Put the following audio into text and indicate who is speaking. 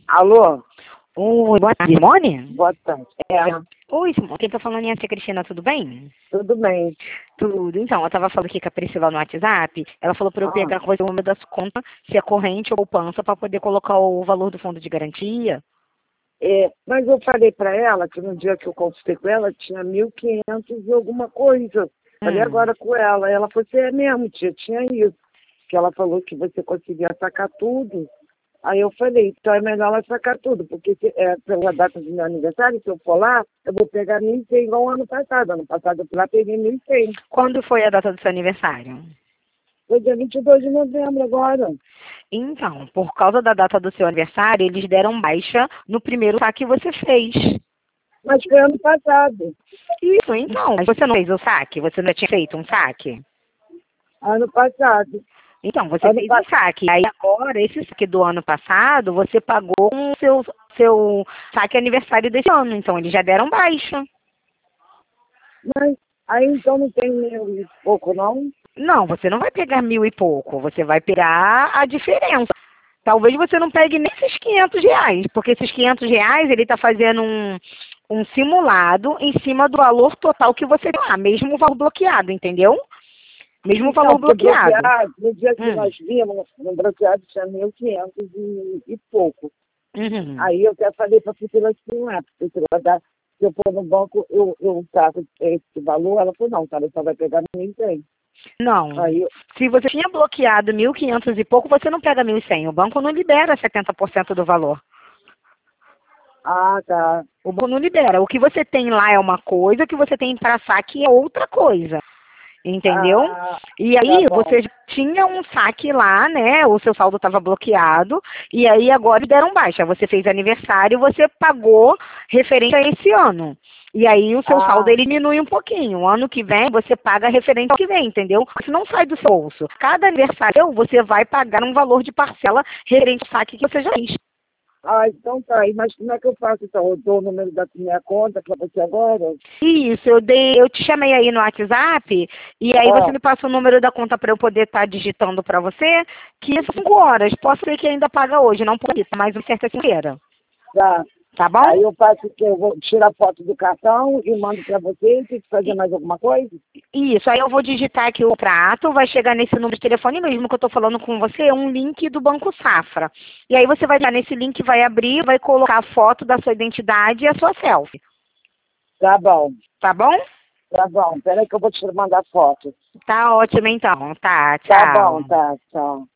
Speaker 1: Alô?
Speaker 2: Oi, boa tarde, Simone?
Speaker 1: Boa tarde.
Speaker 2: Oi, Simone, quem tá falando é a tia Cristina, tudo bem?
Speaker 1: Tudo bem.
Speaker 2: Tudo. Então, eu tava falando aqui com a Priscila no WhatsApp, ela falou pra eu
Speaker 1: Ah,
Speaker 2: pegar com você o número das contas, se é corrente ou poupança, pra poder colocar o valor do fundo de garantia.
Speaker 1: mas eu falei para ela que no dia que eu consultei com ela tinha 1.500 e alguma coisa. Falei
Speaker 2: Hum.
Speaker 1: agora com ela. Ela falou assim, é mesmo, tia, tinha isso. Que ela falou que você conseguia sacar tudo. Aí eu falei, então é melhor ela sacar tudo, porque pela data do meu aniversário, se eu for lá, eu vou pegar 1.100 igual ano passado. Ano passado eu fui lá peguei 1.100.
Speaker 2: Quando foi a data do seu aniversário?
Speaker 1: Foi dia 22 de novembro agora.
Speaker 2: Então, por causa da data do seu aniversário, eles deram baixa no primeiro saque que você fez.
Speaker 1: Mas foi ano passado.
Speaker 2: Isso, então. Mas você não fez o saque? Você não tinha feito um saque?
Speaker 1: Ano passado.
Speaker 2: Então, você
Speaker 1: Ano
Speaker 2: fez um
Speaker 1: passado.
Speaker 2: saque. Aí agora, esse saque do ano passado, você pagou com o seu saque aniversário desse ano. Então, eles já deram baixa.
Speaker 1: Mas aí então não tem 1.000 e pouco, não?
Speaker 2: Não, você não vai pegar 1.000 e pouco. Você vai pegar a diferença. Talvez você não pegue nem esses R$ 500, porque esses R$ 500, ele está fazendo um simulado em cima do valor total que você tem lá, mesmo o valor bloqueado, entendeu? Mesmo o
Speaker 1: Então,
Speaker 2: valor
Speaker 1: porque
Speaker 2: bloqueado.
Speaker 1: bloqueado, no dia que
Speaker 2: Hum.
Speaker 1: nós vimos, no bloqueado tinha 1.500 e pouco.
Speaker 2: Uhum.
Speaker 1: Aí eu até falei para a Priscila assim, não é, Priscila, se eu for no banco, eu trago esse valor. Ela falou, não, cara, só vai pegar 1.100.
Speaker 2: Não.
Speaker 1: Aí,
Speaker 2: Se você tinha bloqueado 1.500 e pouco, você não pega 1.100. O banco não libera 70% do valor.
Speaker 1: tá.
Speaker 2: O banco não libera. O que você tem lá é uma coisa, o que você tem para saque é outra coisa. Entendeu?
Speaker 1: Ah,
Speaker 2: E
Speaker 1: tá
Speaker 2: aí
Speaker 1: bom.
Speaker 2: você tinha um saque lá, né? O seu saldo estava bloqueado. E aí agora deram baixa. Você fez aniversário, você pagou referente a esse ano. E aí o seu saldo
Speaker 1: Ah,
Speaker 2: ele diminui um pouquinho. O ano que vem você paga referente ao que vem, entendeu? Isso não sai do seu bolso. Cada aniversário você vai pagar um valor de parcela referente ao saque que você já fez.
Speaker 1: então tá aí. Mas como é que eu faço então? Eu dou o número da minha conta para você agora?
Speaker 2: Isso, eu te chamei aí no WhatsApp e aí você
Speaker 1: Ah,
Speaker 2: me passa o número da conta para eu poder estar digitando para você, que são 5 horas. Posso ser que ainda paga hoje, não por isso, mas uma certa quinta-feira.
Speaker 1: tá.
Speaker 2: Tá bom?
Speaker 1: Aí eu faço o quê? Eu vou tirar foto do cartão e mando para você. Tem que fazer
Speaker 2: E-
Speaker 1: mais alguma coisa?
Speaker 2: Isso, aí eu vou digitar aqui o prato, vai chegar nesse número de telefone mesmo que eu estou falando com você, é um link do Banco Safra. E aí você vai dar nesse link, vai abrir, vai colocar a foto da sua identidade e a sua selfie.
Speaker 1: Tá bom.
Speaker 2: Tá bom?
Speaker 1: Tá bom. Peraí que eu vou te mandar foto.
Speaker 2: Tá ótimo então. Tá,
Speaker 1: Tá bom,
Speaker 2: tchau.
Speaker 1: tá. Tchau.